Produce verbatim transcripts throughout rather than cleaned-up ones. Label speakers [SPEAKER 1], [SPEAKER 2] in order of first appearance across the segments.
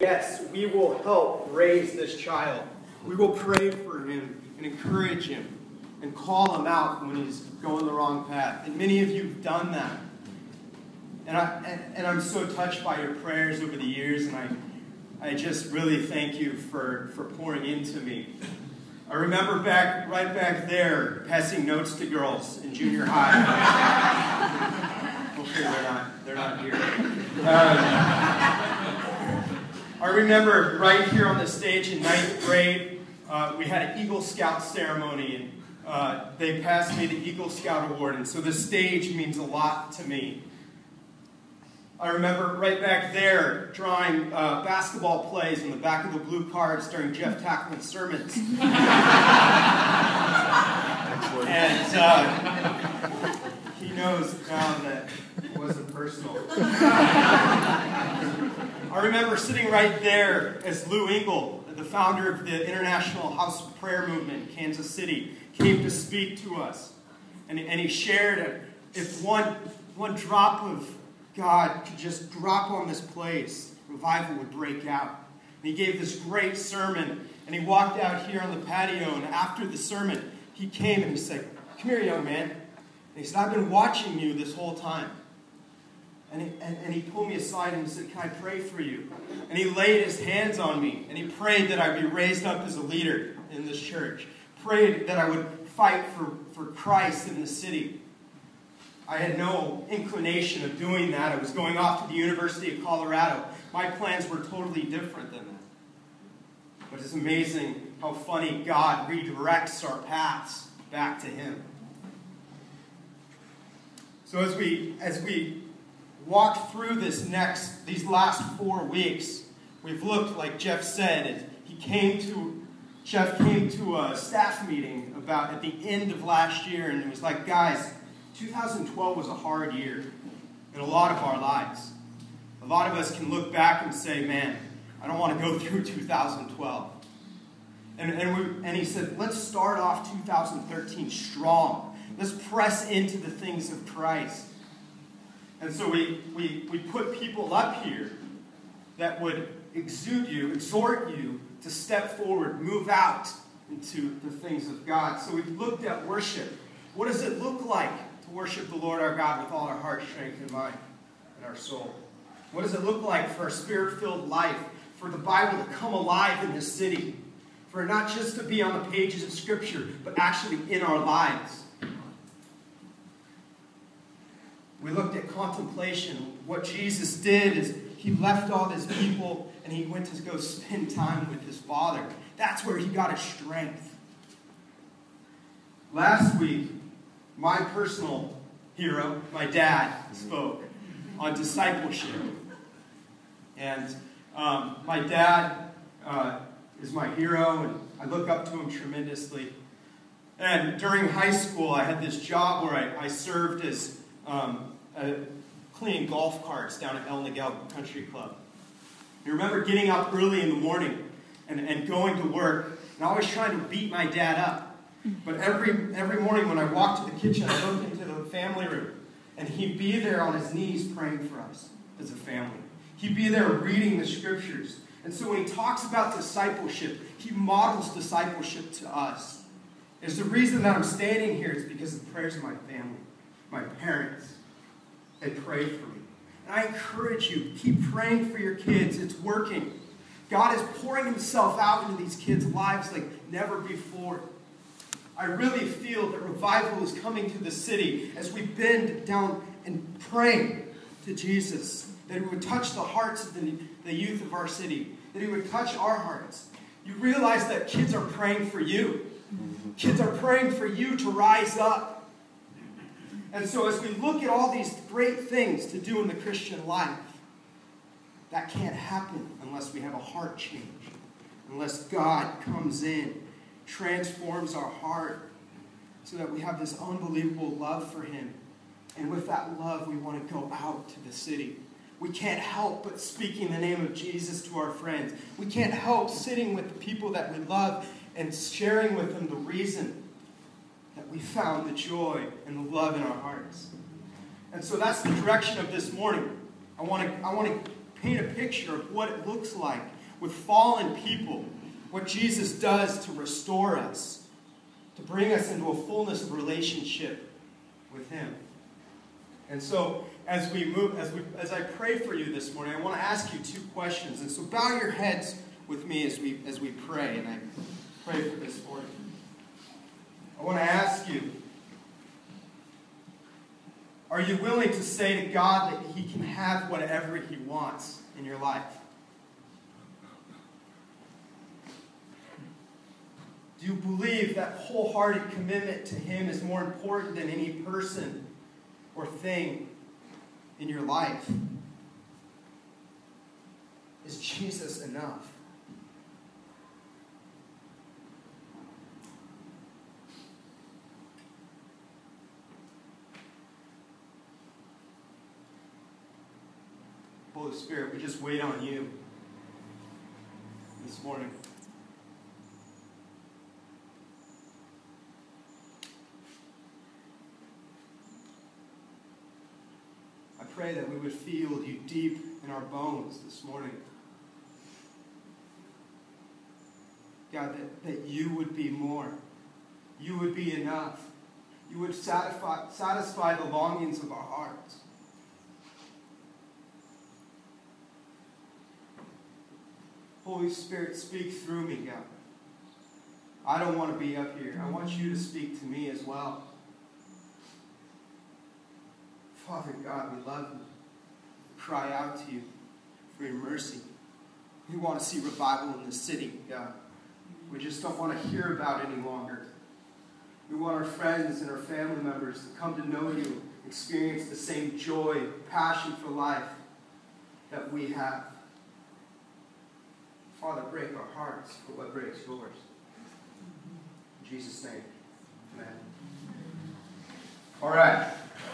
[SPEAKER 1] yes, we will help raise this child. We will pray for him and encourage him and call him out when he's going the wrong path. And many of you have done that. And, I, and, and I'm so touched by your prayers over the years, and I, I just really thank you for, for pouring into me. I remember back, right back there, passing notes to girls in junior high. Hopefully they're not, they're not here. Um, I remember right here on the stage in ninth grade, uh, we had an Eagle Scout ceremony, and uh, they passed me the Eagle Scout Award, and so the stage means a lot to me. I remember right back there drawing uh, basketball plays on the back of the blue cards during Jeff Tackman's sermons. And uh, he knows now that it wasn't personal. I remember sitting right there as Lou Engle, the founder of the International House of Prayer Movement in Kansas City, came to speak to us. And, and he shared it. If one, one drop of God could just drop on this place, revival would break out. And he gave this great sermon, and he walked out here on the patio, and after the sermon, he came and he said, "Come here, young man." And he said, "I've been watching you this whole time." And he, and, and he pulled me aside and he said, "Can I pray for you?" And he laid his hands on me, and he prayed that I'd be raised up as a leader in this church. Prayed that I would fight for, for Christ in the city. I had no inclination of doing that. I was going off to the University of Colorado. My plans were totally different than that. But it's amazing how funny God redirects our paths back to Him. So as we as we walk through this next, these last four weeks, we've looked, like Jeff said, he came to, Jeff came to a staff meeting about at the end of last year, and it was like, guys, two thousand twelve was a hard year in a lot of our lives. A lot of us can look back and say, man, I don't want to go through two thousand twelve. And, and, we, and he said, let's start off two thousand thirteen strong. Let's press into the things of Christ. And so we, we, we put people up here that would exude you, exhort you to step forward, move out into the things of God. So we looked at worship. What does it look like to worship the Lord our God with all our heart, strength, and mind, and our soul? What does it look like for a spirit-filled life, for the Bible to come alive in this city, for it not just to be on the pages of Scripture, but actually in our lives? We looked at contemplation. What Jesus did is he left all his people and he went to go spend time with his Father. That's where he got his strength. Last week, my personal hero, my dad, spoke on discipleship. And um, my dad uh, is my hero, and I look up to him tremendously. And during high school, I had this job where I, I served as um, a, cleaning golf carts down at El Niguel Country Club. I remember getting up early in the morning and, and going to work, and always trying to beat my dad up. But every every morning when I walked to the kitchen, I looked into the family room, and he'd be there on his knees praying for us as a family. He'd be there reading the Scriptures. And so when he talks about discipleship, he models discipleship to us. It's the reason that I'm standing here is because of the prayers of my family, my parents. They prayed for me. And I encourage you, keep praying for your kids. It's working. God is pouring himself out into these kids' lives like never before. I really feel that revival is coming to the city as we bend down and pray to Jesus, that he would touch the hearts of the, the youth of our city, that he would touch our hearts. You realize that kids are praying for you. Kids are praying for you to rise up. And so as we look at all these great things to do in the Christian life, that can't happen unless we have a heart change, unless God comes in, transforms our heart so that we have this unbelievable love for him. And with that love, we want to go out to the city. We can't help but speaking the name of Jesus to our friends. We can't help sitting with the people that we love and sharing with them the reason that we found the joy and the love in our hearts. And so that's the direction of this morning. I want to I want to paint a picture of what it looks like with fallen people, what Jesus does to restore us, to bring us into a fullness of relationship with him. And so, as we move, as we, as I pray for you this morning, I want to ask you two questions. And so, bow your heads with me as we as we pray, and I pray for this for you. I want to ask you: are you willing to say to God that he can have whatever he wants in your life? Do you believe that wholehearted commitment to him is more important than any person or thing in your life? Is Jesus enough? Holy Spirit, we just wait on you this morning. I pray that we would feel you deep in our bones this morning. God, that, that you would be more. You would be enough. You would satisfy, satisfy the longings of our hearts. Holy Spirit, speak through me, God. I don't want to be up here. I want you to speak to me as well. Father God, we love you. We cry out to you for your mercy. We want to see revival in the city, God. We just don't want to hear about it any longer. We want our friends and our family members to come to know you, experience the same joy, passion for life that we have. Father, break our hearts for what breaks yours. In Jesus' name, amen. All right.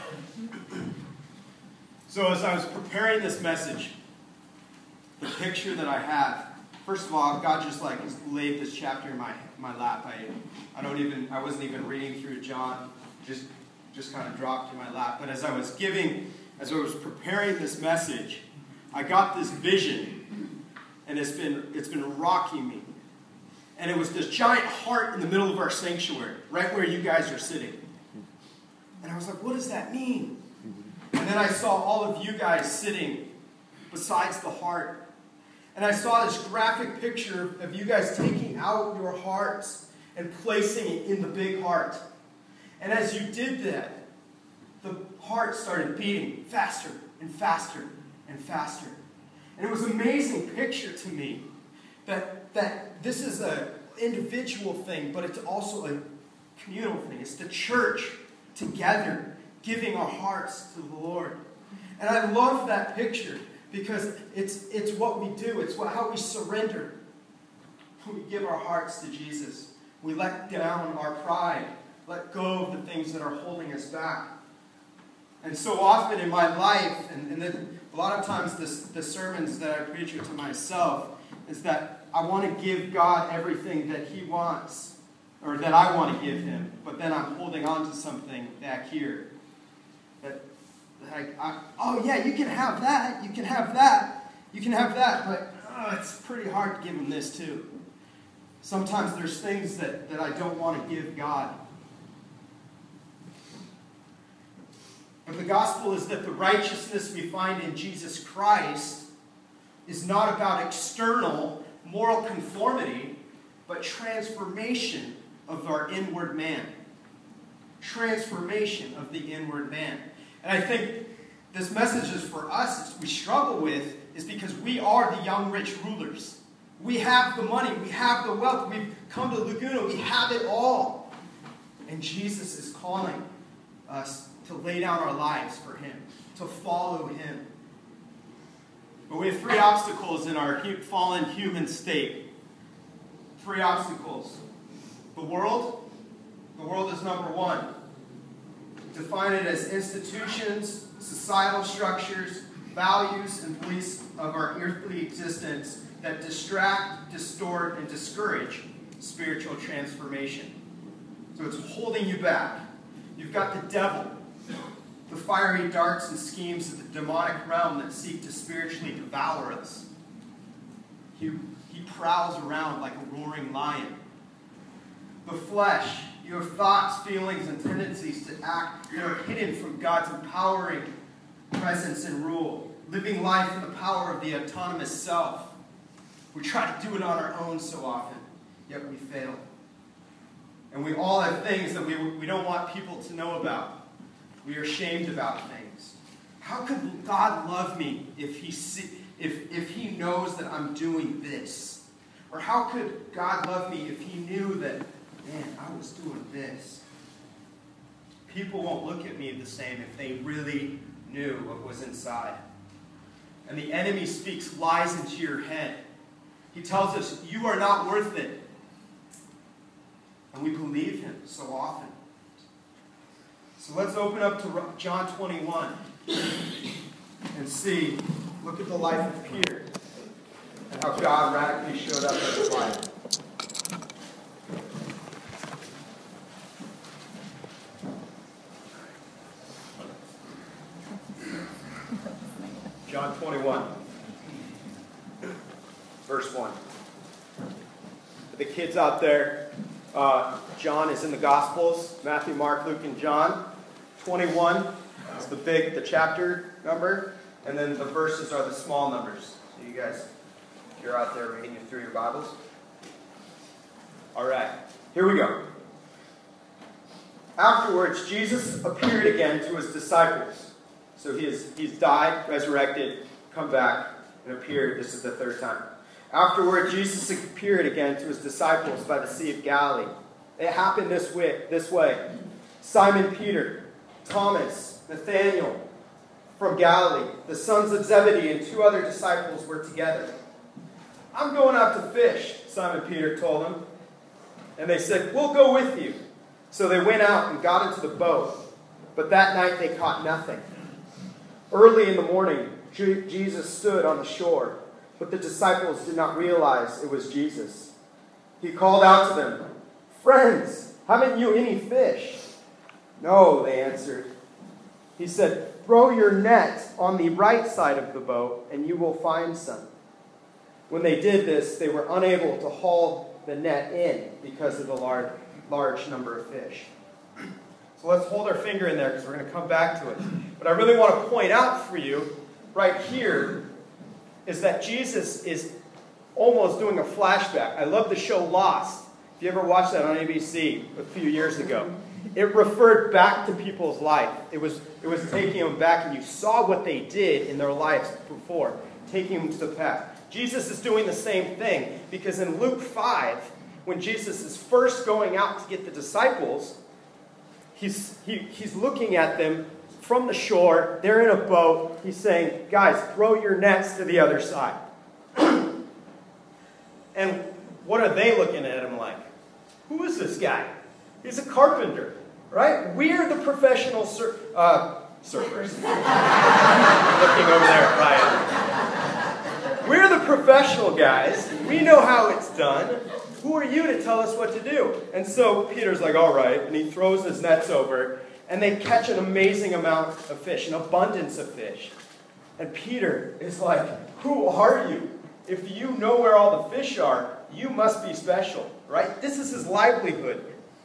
[SPEAKER 1] So as I was preparing this message, the picture that I have, first of all, God just like laid this chapter in my, my lap. I I don't even I wasn't even reading through John, just just kind of dropped in my lap. But as I was giving, as I was preparing this message, I got this vision, and it's been it's been rocking me. And it was this giant heart in the middle of our sanctuary, right where you guys are sitting. And I was like, what does that mean? And then I saw all of you guys sitting besides the heart. And I saw this graphic picture of you guys taking out your hearts and placing it in the big heart. And as you did that, the heart started beating faster and faster and faster. And it was an amazing picture to me that, that this is an individual thing, but it's also a communal thing. It's the church together giving our hearts to the Lord. And I love that picture because it's, it's what we do. It's what, how we surrender. We give our hearts to Jesus. We let down our pride. Let go of the things that are holding us back. And so often in my life, and, and then a lot of times this, the sermons that I preach to myself, is that I want to give God everything that he wants, or that I want to give him, but then I'm holding on to something back here. That, that I, I, oh yeah, you can have that, you can have that, you can have that, but oh, it's pretty hard to give him this too. Sometimes there's things that, that I don't want to give God. But the gospel is that the righteousness we find in Jesus Christ is not about external moral conformity, but transformation of our inward man. Transformation of the inward man. And I think this message is for us, we struggle with, is because we are the young rich rulers. We have the money, we have the wealth, we've come to Laguna, we have it all. And Jesus is calling us to lay down our lives for him, to follow him. But we have three obstacles in our fallen human state. Three obstacles. The world. The world is number one. Define it as institutions, societal structures, values, and beliefs of our earthly existence that distract, distort, and discourage spiritual transformation. So it's holding you back. You've got the devil, the fiery darts and schemes of the demonic realm that seek to spiritually devour us. he, he prowls around like a roaring lion. The flesh, you have thoughts, feelings, and tendencies to act that are hidden from God's empowering presence and rule. Living life in the power of the autonomous self. We try to do it on our own so often, yet we fail. And we all have things that we, we don't want people to know about. We are ashamed about things. How could God love me if he, see, if, if he knows that I'm doing this? Or how could God love me if he knew that, man, I was doing this? People won't look at me the same if they really knew what was inside. And the enemy speaks lies into your head. He tells us, you are not worth it. And we believe him so often. So let's open up to John twenty-one and see, look at the life of Peter and how God radically showed up in his life. John twenty-one, verse one. For the kids out there, uh, John is in the Gospels, Matthew, Mark, Luke, and John. twenty-one is the big, the chapter number, and then the verses are the small numbers. So you guys, if you're out there reading through your Bibles. All right, here we go. Afterwards, Jesus appeared again to his disciples. So he has, he's died, resurrected, come back, and appeared. This is the third time. Afterward, Jesus appeared again to his disciples by the Sea of Galilee. It happened this way. This way. Simon Peter, Thomas, Nathanael from Galilee, the sons of Zebedee, and two other disciples were together. I'm going out to fish, Simon Peter told them. And they said, we'll go with you. So they went out and got into the boat. But that night they caught nothing. Early in the morning, Jesus stood on the shore, but the disciples did not realize it was Jesus. He called out to them, friends, haven't you any fish? No, they answered. He said, throw your net on the right side of the boat, and you will find some. When they did this, they were unable to haul the net in because of the large, large number of fish. So let's hold our finger in there because we're going to come back to it. But I really want to point out for you right here is that Jesus is almost doing a flashback. I love the show Lost. If you ever watched that on A B C a few years ago, it referred back to people's life. It was, it was taking them back, and you saw what they did in their lives before, taking them to the path. Jesus is doing the same thing because in Luke five, when Jesus is first going out to get the disciples, He's, he, he's looking at them from the shore. They're in a boat. He's saying, guys, throw your nets to the other side. And what are they looking at him like? Who is this guy? He's a carpenter, right? We're the professional sur- uh, surfers. Looking over there at Ryan. We're the professional guys. We know how it's done. Who are you to tell us what to do? And so Peter's like, all right. And he throws his nets over. And they catch an amazing amount of fish, an abundance of fish. And Peter is like, who are you? If you know where all the fish are, you must be special, right? This is his livelihood.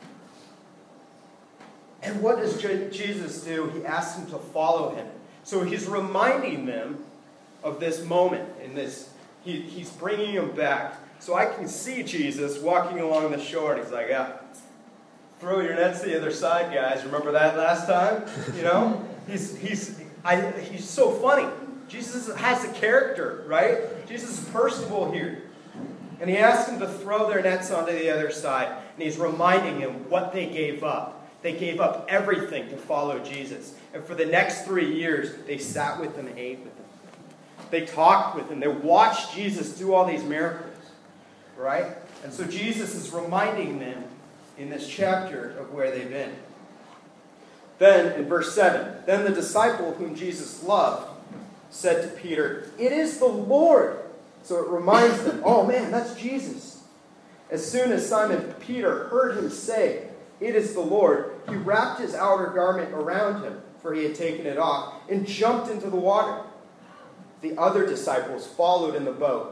[SPEAKER 1] And what does Jesus do? He asks them to follow him. So he's reminding them of this moment. In this, he, he's bringing them back. So I can see Jesus walking along the shore, and he's like, yeah, throw your nets to the other side, guys. Remember that last time? You know? He's, he's, I, he's so funny. Jesus has a character, right? Jesus is personable here. And he asks them to throw their nets onto the other side, and he's reminding them what they gave up. They gave up everything to follow Jesus. And for the next three years, they sat with him and ate with him. They talked with him. They watched Jesus do all these miracles. Right? And so Jesus is reminding them in this chapter of where they've been. Then, in verse seven, then the disciple whom Jesus loved said to Peter, it is the Lord. So it reminds them, oh man, that's Jesus. As soon as Simon Peter heard him say, it is the Lord, he wrapped his outer garment around him, for he had taken it off, and jumped into the water. The other disciples followed in the boat,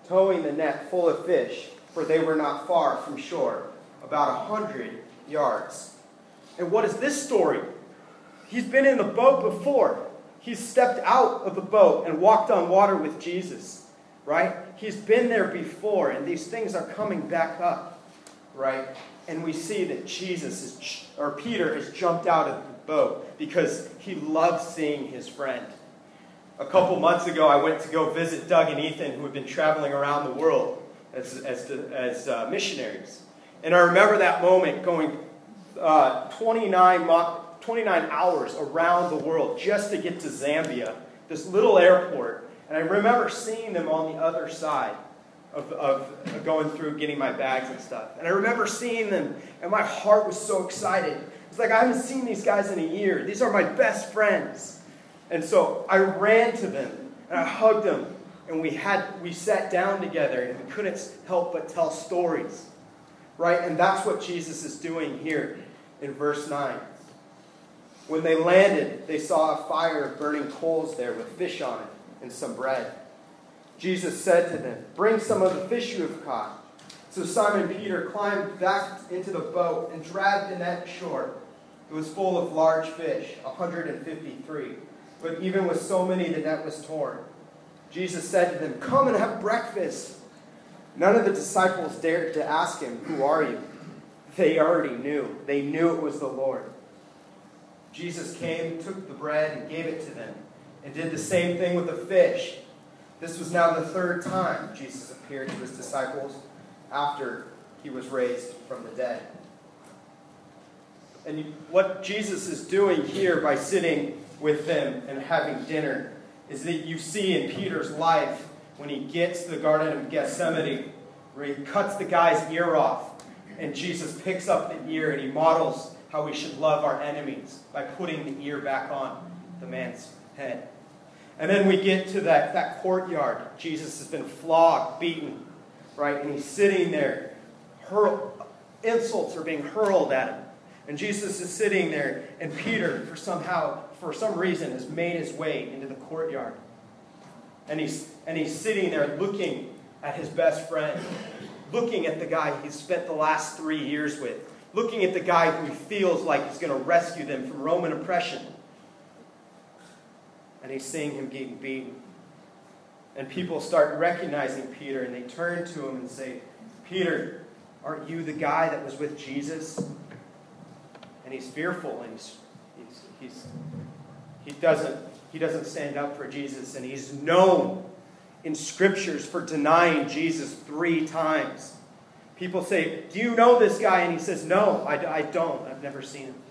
[SPEAKER 1] towing the net full of fish, for they were not far from shore, about a hundred yards. And what is this story? He's been in the boat before. He's stepped out of the boat and walked on water with Jesus, right? He's been there before, and these things are coming back up, right? And we see that Jesus is, or Peter has jumped out of the boat because he loves seeing his friend. A couple months ago, I went to go visit Doug and Ethan, who had been traveling around the world as, as, as uh, missionaries. And I remember that moment going uh, twenty-nine, twenty-nine hours around the world just to get to Zambia, this little airport. And I remember seeing them on the other side of, of going through getting my bags and stuff. And I remember seeing them, and my heart was so excited. It's like, I haven't seen these guys in a year. These are my best friends. And so I ran to them, and I hugged them, and we had we sat down together, and we couldn't help but tell stories, right? And that's what Jesus is doing here in verse nine. When they landed, they saw a fire of burning coals there with fish on it and some bread. Jesus said to them, "Bring some of the fish you have caught." So Simon Peter climbed back into the boat and dragged the net ashore. It was full of large fish, one hundred fifty-three. But even with so many, the net was torn. Jesus said to them, "Come and have breakfast." None of the disciples dared to ask him, "Who are you?" They already knew. They knew it was the Lord. Jesus came, took the bread, and gave it to them, and did the same thing with the fish. This was now the third time Jesus appeared to his disciples after he was raised from the dead. And what Jesus is doing here by sitting with them and having dinner is that you see in Peter's life when he gets to the Garden of Gethsemane, where he cuts the guy's ear off, and Jesus picks up the ear and he models how we should love our enemies by putting the ear back on the man's head. And then we get to that, that courtyard. Jesus has been flogged, beaten, right? And he's sitting there. Hurl, insults are being hurled at him. And Jesus is sitting there, and Peter, for somehow, for some reason, has made his way into the courtyard. And he's, and he's sitting there looking at his best friend, looking at the guy he's spent the last three years with, looking at the guy who he feels like he's going to rescue them from Roman oppression. And he's seeing him getting beaten. And people start recognizing Peter, and they turn to him and say, "Peter, aren't you the guy that was with Jesus?" And he's fearful, and he's, he's, he's, he, doesn't, he doesn't stand up for Jesus. And he's known in scriptures for denying Jesus three times. People say, "Do you know this guy?" And he says, "No, I, I don't. I've never seen him."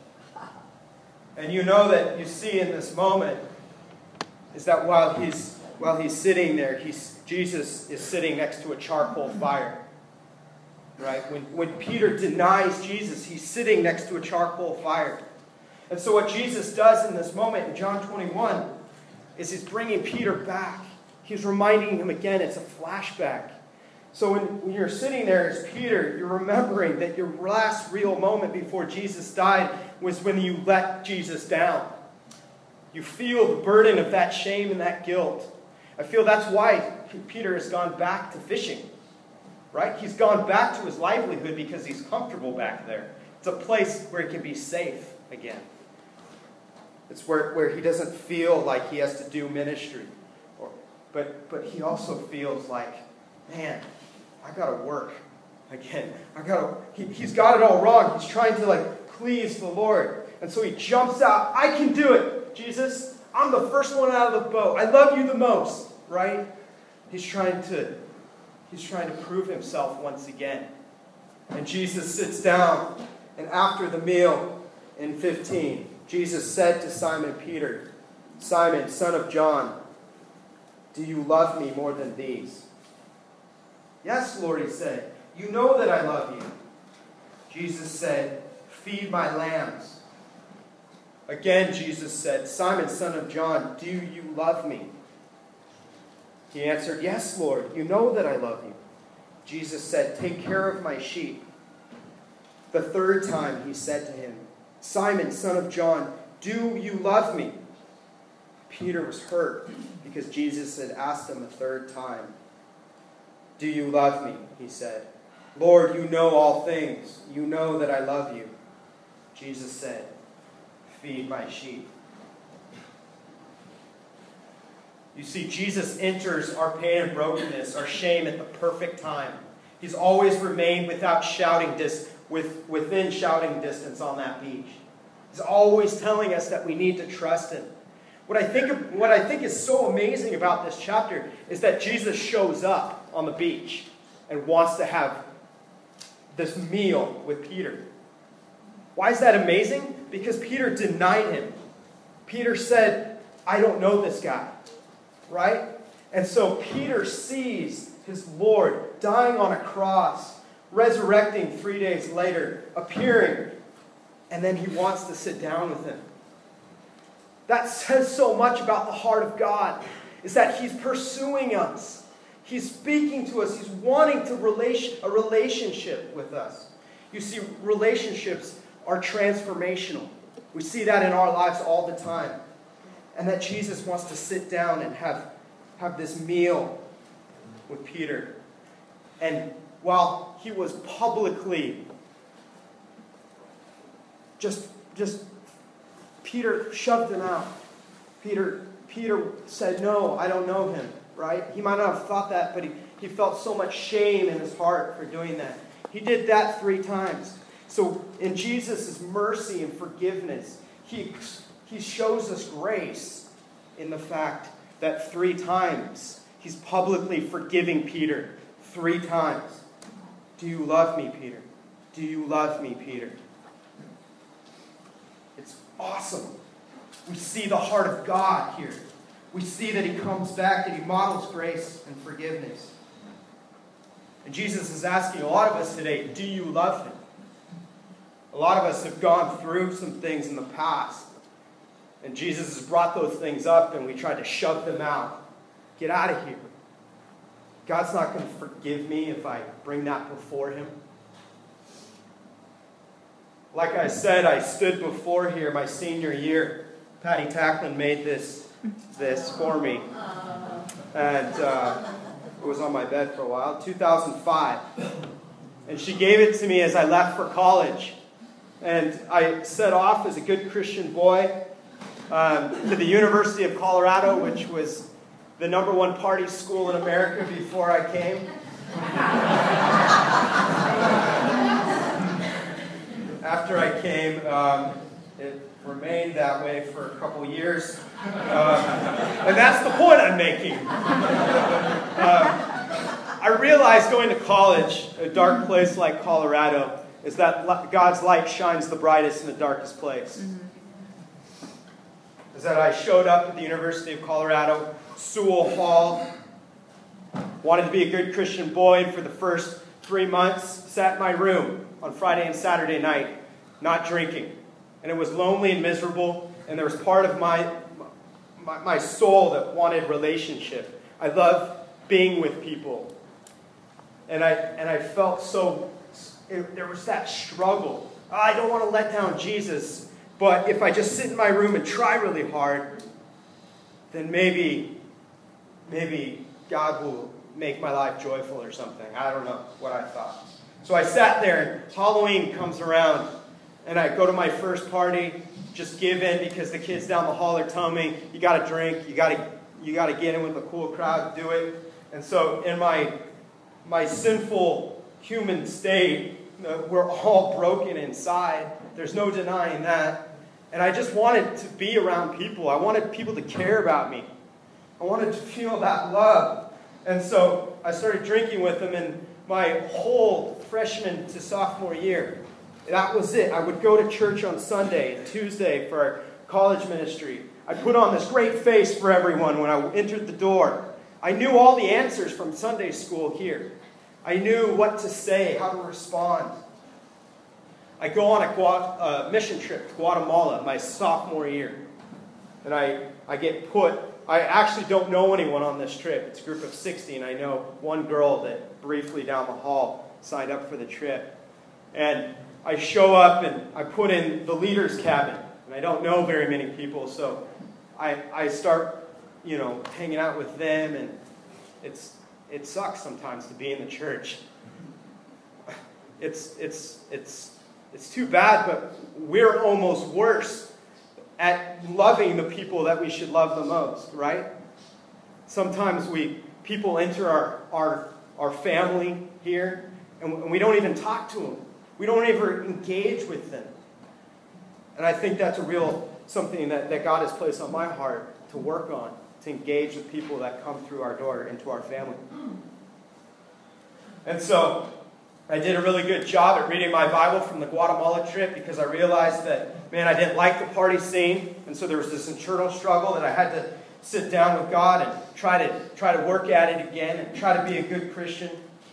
[SPEAKER 1] And you know that you see in this moment is that while he's, while he's sitting there, he's, Jesus is sitting next to a charcoal fire. Right? When, when Peter denies Jesus, he's sitting next to a charcoal fire. And so what Jesus does in this moment in John twenty-one is he's bringing Peter back. He's reminding him again, it's a flashback. So when, when you're sitting there as Peter, you're remembering that your last real moment before Jesus died was when you let Jesus down. You feel the burden of that shame and that guilt. I feel that's why Peter has gone back to fishing. Right? He's gone back to his livelihood because he's comfortable back there. It's a place where he can be safe again. It's where, where he doesn't feel like he has to do ministry. Or, but, but he also feels like, man, I got to work again. I gotta, he, he's got it all wrong. He's trying to like please the Lord. And so he jumps out. "I can do it, Jesus. I'm the first one out of the boat. I love you the most." Right? He's trying to He's trying to prove himself once again. And Jesus sits down, and after the meal in fifteen, Jesus said to Simon Peter, "Simon, son of John, do you love me more than these?" "Yes, Lord," he said. "You know that I love you." Jesus said, "Feed my lambs." Again, Jesus said, "Simon, son of John, do you love me?" He answered, "Yes, Lord, you know that I love you." Jesus said, "Take care of my sheep." The third time he said to him, "Simon, son of John, do you love me?" Peter was hurt because Jesus had asked him a third time.
[SPEAKER 2] "Do you love me?" he said. "Lord, you know all things. You know that I love you." Jesus said, "Feed my sheep." You see, Jesus enters our pain and brokenness, our shame at the perfect time. He's always remained without shouting dis- with, within shouting distance on that beach. He's always telling us that we need to trust him. What I think of, what I think is so amazing about this chapter is that Jesus shows up on the beach and wants to have this meal with Peter. Why is that amazing? Because Peter denied him. Peter said, "I don't know this guy." Right? And so Peter sees his Lord dying on a cross, resurrecting three days later, appearing, and then he wants to sit down with him. That says so much about the heart of God, is that he's pursuing us. He's speaking to us. He's wanting to relation, a relationship with us. You see, relationships are transformational. We see that in our lives all the time. And that Jesus wants to sit down and have, have this meal with Peter. And while he was publicly just, just Peter shoved him out. Peter, Peter said, "No, I don't know him." Right? He might not have thought that, but he, he felt so much shame in his heart for doing that. He did that three times. So in Jesus' mercy and forgiveness, he He shows us grace in the fact that three times he's publicly forgiving Peter. Three times. "Do you love me, Peter? Do you love me, Peter?" It's awesome. We see the heart of God here. We see that he comes back and he models grace and forgiveness. And Jesus is asking a lot of us today, do you love him? A lot of us have gone through some things in the past. And Jesus has brought those things up and we try to shove them out. Get out of here. God's not going to forgive me if I bring that before him. Like I said, I stood before here my senior year. Patty Tackman made this, this for me. And uh, it was on my bed for a while. two thousand five. And she gave it to me as I left for college. And I set off as a good Christian boy um, to the University of Colorado, which was the number one party school in America before I came. After I came, um, it remained that way for a couple years. Um, and that's the point I'm making. Um, I realized going to college, a dark place like Colorado, is that God's light shines the brightest in the darkest place. Mm-hmm. Is that I showed up at the University of Colorado, Sewell Hall, wanted to be a good Christian boy, and for the first three months, sat in my room on Friday and Saturday night, not drinking. And it was lonely and miserable, and there was part of my, my, my soul that wanted relationship. I love being with people. And I, and I felt so, it, there was that struggle. I don't want to let down Jesus, but if I just sit in my room and try really hard, then maybe, maybe God will make my life joyful or something. I don't know what I thought. So I sat there, and Halloween comes around, and I go to my first party, just give in because the kids down the hall are telling me, you got to drink, you got to you got to get in with a cool crowd, do it. And so in my my sinful human state, uh, we're all broken inside. There's no denying that. And I just wanted to be around people. I wanted people to care about me. I wanted to feel that love. And so I started drinking with them, and my whole freshman to sophomore year, that was it. I would go to church on Sunday and Tuesday for our college ministry. I put on this great face for everyone when I entered the door. I knew all the answers from Sunday school here. I knew what to say, how to respond. I go on a Gua- uh, mission trip to Guatemala my sophomore year. And I, I get put, I actually don't know anyone on this trip. It's a group of sixty, and I know one girl that briefly down the hall signed up for the trip. And I show up and I put in the leader's cabin. And I don't know very many people, so I, I start, you know, hanging out with them. And it's it sucks sometimes to be in the church. It's, it's, it's, it's too bad, but we're almost worse at loving the people that we should love the most, right? Sometimes we people enter our, our, our family here, and we don't even talk to them. We don't ever engage with them. And I think that's a real something that, that God has placed on my heart to work on, to engage with people that come through our door into our family. And so I did a really good job at reading my Bible from the Guatemala trip because I realized that, man, I didn't like the party scene. And so there was this internal struggle that I had to sit down with God and try to try to work at it again and try to be a good Christian.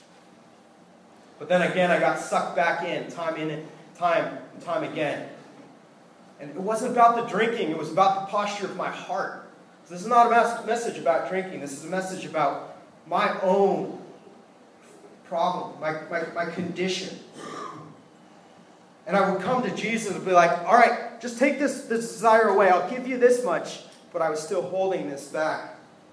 [SPEAKER 2] But then again, I got sucked back in, time in and time and time again. And it wasn't about the drinking, it was about the posture of my heart. So this is not a message about drinking, this is a message about my own problem, my, my, my condition. And I would come to Jesus and be like, all right, just take this, this desire away. I'll give you this much. But I was still holding this back.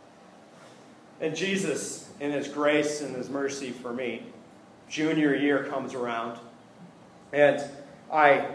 [SPEAKER 2] And Jesus, in His grace and His mercy for me, junior year comes around. And I,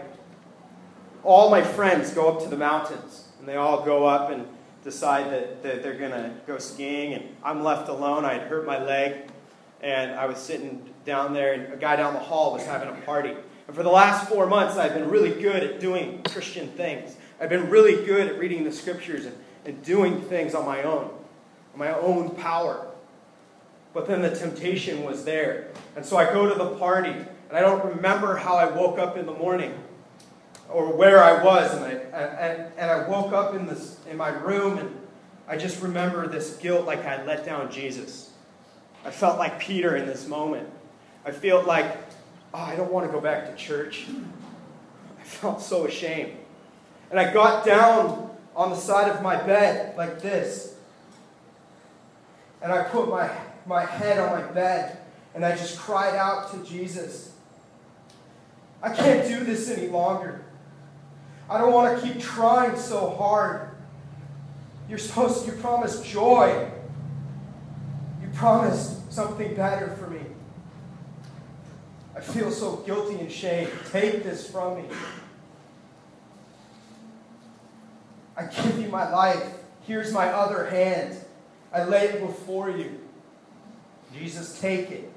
[SPEAKER 2] all my friends go up to the mountains. And they all go up and decide that, that they're going to go skiing. And I'm left alone. I had hurt my leg. And I was sitting down there, and a guy down the hall was having a party. And for the last four months, I've been really good at doing Christian things. I've been really good at reading the Scriptures and, and doing things on my own, on my own power. But then the temptation was there. And so I go to the party, and I don't remember how I woke up in the morning or where I was. And I, and, and I woke up in, this, in my room, and I just remember this guilt like I let down Jesus. I felt like Peter in this moment. I felt like, oh, I don't want to go back to church. I felt so ashamed. And I got down on the side of my bed like this. And I put my, my head on my bed, and I just cried out to Jesus. I can't do this any longer. I don't want to keep trying so hard. You're supposed to, you promised joy. Promised something better for me. I feel so guilty and ashamed. Take this from me. I give you my life. Here's my other hand. I lay it before you. Jesus, take it.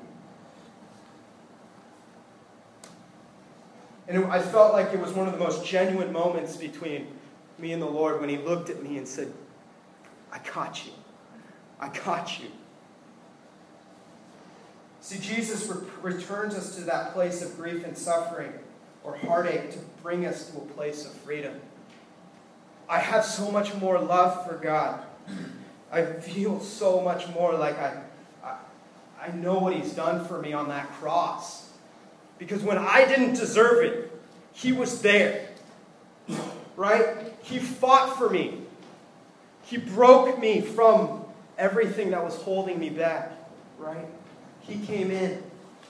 [SPEAKER 2] And I felt like it was one of the most genuine moments between me and the Lord when He looked at me and said, I got you. I got you. See, Jesus re- returns us to that place of grief and suffering or heartache to bring us to a place of freedom. I have so much more love for God. I feel so much more like I, I, I know what He's done for me on that cross. Because when I didn't deserve it, He was there. Right? He fought for me. He broke me from everything that was holding me back. Right? He came in.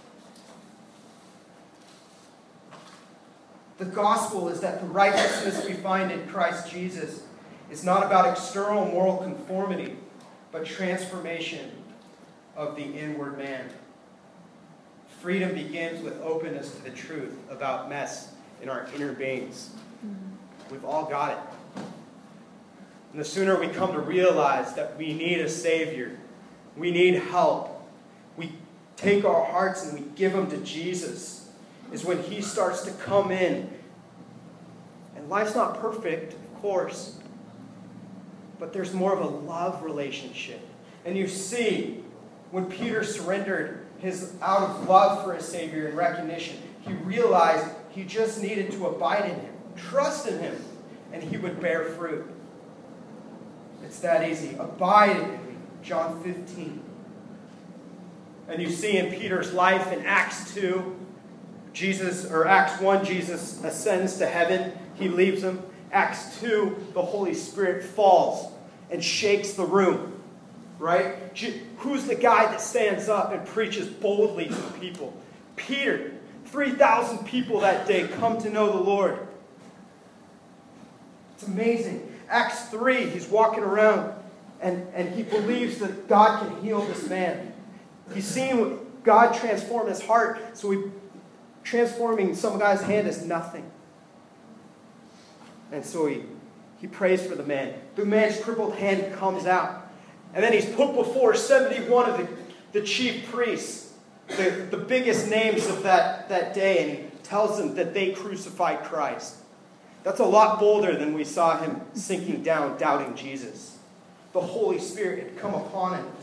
[SPEAKER 2] The gospel is that the righteousness we find in Christ Jesus is not about external moral conformity, but transformation of the inward man. Freedom begins with openness to the truth about mess in our inner beings. We've all got it. And the sooner we come to realize that we need a Savior, we need help, we take our hearts and we give them to Jesus, is when He starts to come in. And life's not perfect, of course, but there's more of a love relationship. And you see, when Peter surrendered his out of love for his Savior and recognition, he realized he just needed to abide in Him, trust in Him, and he would bear fruit. It's that easy. Abide in me, John fifteen. And you see in Peter's life in Acts two, Jesus, or Acts one, Jesus ascends to heaven. He leaves him. Acts two, the Holy Spirit falls and shakes the room. Right? Who's the guy that stands up and preaches boldly to the people? Peter. three thousand people that day come to know the Lord. It's amazing. Acts three, he's walking around and, and he believes that God can heal this man. He's seen God transform his heart, so he transforming some guy's hand is nothing. And so he, he prays for the man. The man's crippled hand comes out. And then he's put before seventy-one of the, the chief priests, the, the biggest names of that, that day, and he tells them that they crucified Christ. That's a lot bolder than we saw him sinking down, doubting Jesus. The Holy Spirit had come upon him.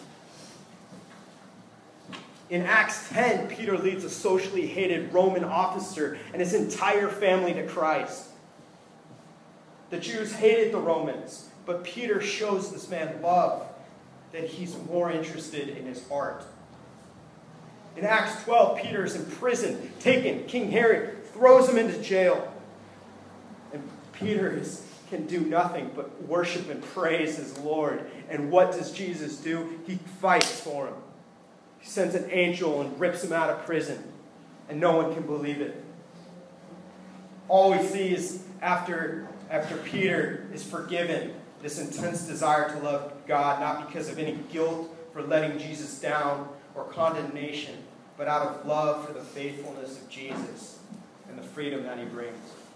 [SPEAKER 2] In Acts ten, Peter leads a socially hated Roman officer and his entire family to Christ. The Jews hated the Romans, but Peter shows this man love, that he's more interested in his heart. In Acts twelve, Peter is in prison, taken. King Herod throws him into jail. And Peter is, can do nothing but worship and praise his Lord. And what does Jesus do? He fights for him. He sends an angel and rips him out of prison. And no one can believe it. All we see is after, after Peter is forgiven, this intense desire to love God, not because of any guilt for letting Jesus down or condemnation, but out of love for the faithfulness of Jesus and the freedom that he brings.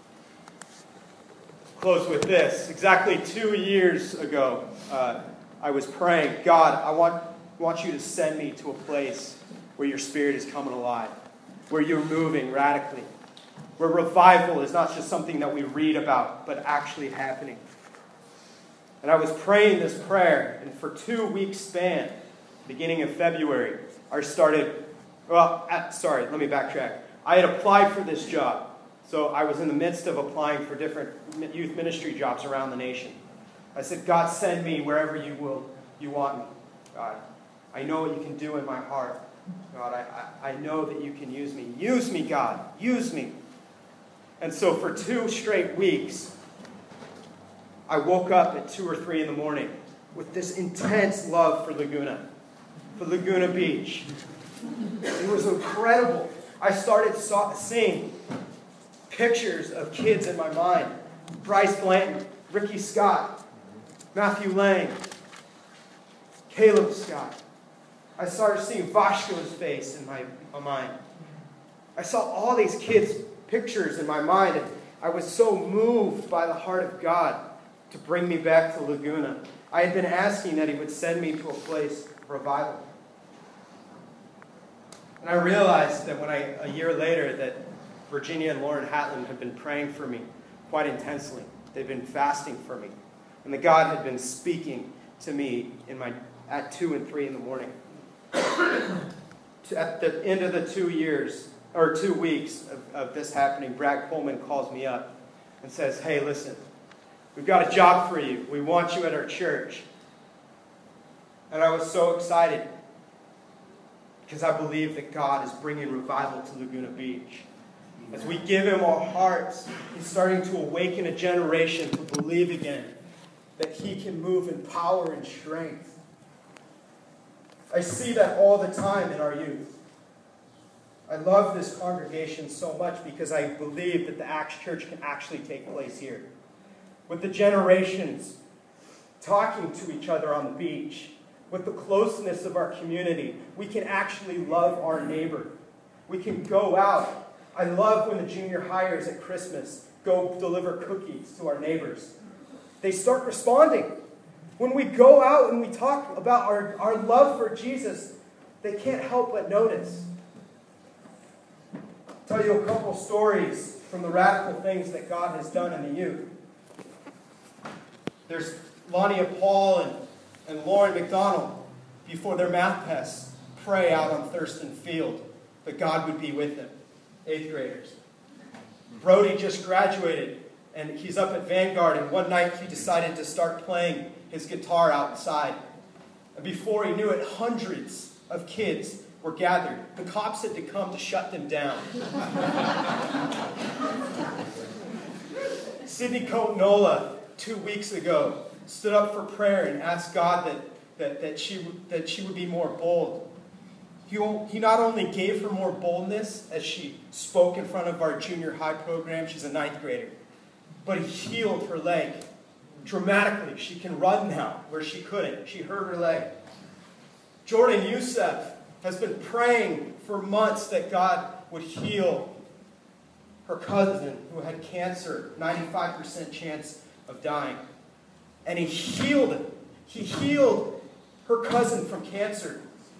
[SPEAKER 2] Close with this. Exactly two years ago, uh, I was praying, God, I want, want you to send me to a place where your Spirit is coming alive, where you're moving radically, where revival is not just something that we read about, but actually happening. And I was praying this prayer, and for two weeks span, beginning of February, I started, well, at, sorry, let me backtrack. I had applied for this job. So I was in the midst of applying for different youth ministry jobs around the nation. I said, God, send me wherever you will, you want me. God, I know what you can do in my heart. God, I, I, I know that you can use me. Use me, God. Use me. And so for two straight weeks, I woke up at two or three in the morning with this intense love for Laguna, for Laguna Beach. It was incredible. I started saw, seeing pictures of kids in my mind. Bryce Blanton, Ricky Scott, Matthew Lang, Caleb Scott. I started seeing Vashko's face in my, my mind. I saw all these kids' pictures in my mind, and I was so moved by the heart of God to bring me back to Laguna. I had been asking that he would send me to a place of revival. And I realized that when I, a year later, that Virginia and Lauren Hatland had been praying for me quite intensely. They'd been fasting for me. And that God had been speaking to me in my at two and three in the morning. At the end of the two years, or two weeks of, of this happening, Brad Coleman calls me up and says, hey, listen, we've got a job for you. We want you at our church. And I was so excited because I believe that God is bringing revival to Laguna Beach. As we give him our hearts, he's starting to awaken a generation to believe again that he can move in power and strength. I see that all the time in our youth. I love this congregation so much because I believe that the Acts Church can actually take place here. With the generations talking to each other on the beach, with the closeness of our community, we can actually love our neighbor. We can go out. I love when the junior hires at Christmas go deliver cookies to our neighbors. They start responding. When we go out and we talk about our, our love for Jesus, they can't help but notice. I'll tell you a couple stories from the radical things that God has done in the youth. There's Lonnie Paul and, and Lauren McDonald, before their math tests, pray out on Thurston Field that God would be with them. Eighth graders. Brody just graduated, and he's up at Vanguard, and one night he decided to start playing his guitar outside. And before he knew it, hundreds of kids were gathered. The cops had to come to shut them down. Sydney Cote-Nola, two weeks ago, stood up for prayer and asked God that, that, that, she, that she would be more bold. He, he not only gave her more boldness as she spoke in front of our junior high program, she's a ninth grader, but he healed her leg dramatically. She can run now where she couldn't. She hurt her leg. Jordan Youssef, has been praying for months that God would heal her cousin who had cancer, ninety-five percent chance of dying. And he healed it. He healed her cousin from cancer.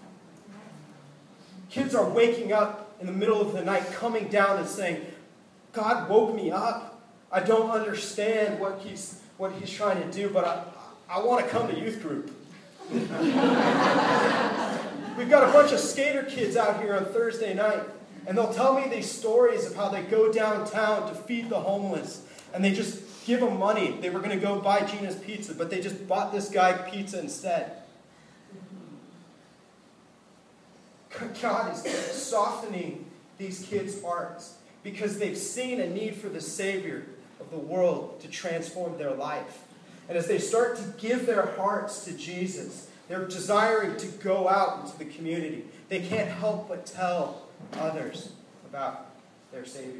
[SPEAKER 2] Kids are waking up in the middle of the night, coming down and saying, God woke me up. I don't understand what he's, what he's trying to do, but I, I want to come to youth group. We've got a bunch of skater kids out here on Thursday night, and they'll tell me these stories of how they go downtown to feed the homeless, and they just give them money. They were going to go buy Gina's pizza, but they just bought this guy pizza instead. God is softening these kids' hearts because they've seen a need for the Savior of the world to transform their life. And as they start to give their hearts to Jesus, they're desiring to go out into the community. They can't help but tell others about their Savior.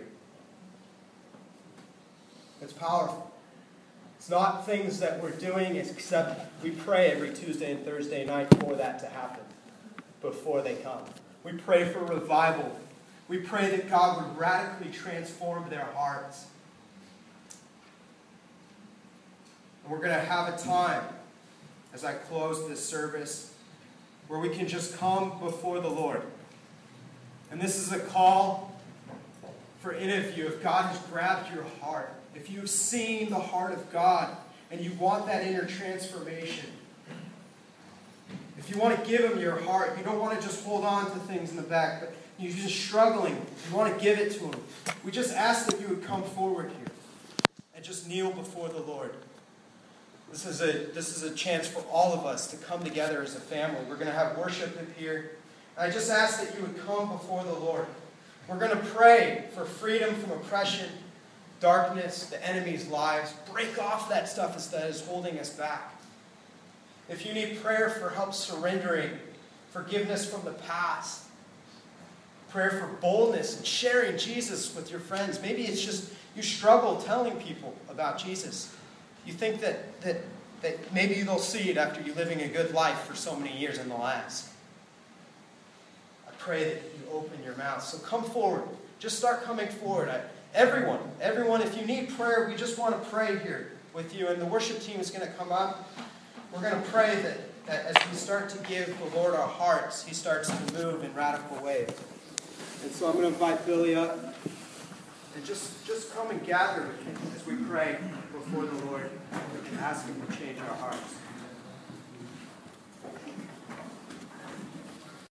[SPEAKER 2] It's powerful. It's not things that we're doing, except we pray every Tuesday and Thursday night for that to happen before they come. We pray for revival. We pray that God would radically transform their hearts. And we're going to have a time, as I close this service, where we can just come before the Lord. And this is a call for any of you. If God has grabbed your heart, if you've seen the heart of God and you want that inner transformation, if you want to give Him your heart, you don't want to just hold on to things in the back, but you're just struggling, you want to give it to Him, we just ask that you would come forward here and just kneel before the Lord. This is a, this is a chance for all of us to come together as a family. We're going to have worship up here. And I just ask that you would come before the Lord. We're going to pray for freedom from oppression, darkness, the enemy's lives. Break off that stuff that is holding us back. If you need prayer for help surrendering, forgiveness from the past, prayer for boldness and sharing Jesus with your friends. Maybe it's just you struggle telling people about Jesus. You think that, that, that maybe they'll see it after you living a good life for so many years and they'll ask. I pray that you open your mouth. So come forward. Just start coming forward. I, everyone, everyone, if you need prayer, we just want to pray here with you. And the worship team is going to come up. We're going to pray that, that as we start to give the Lord our hearts, He starts to move in radical ways. And so I'm going to invite Billy up. And just, just come and gather with Him as we pray before the Lord and ask Him to change our hearts.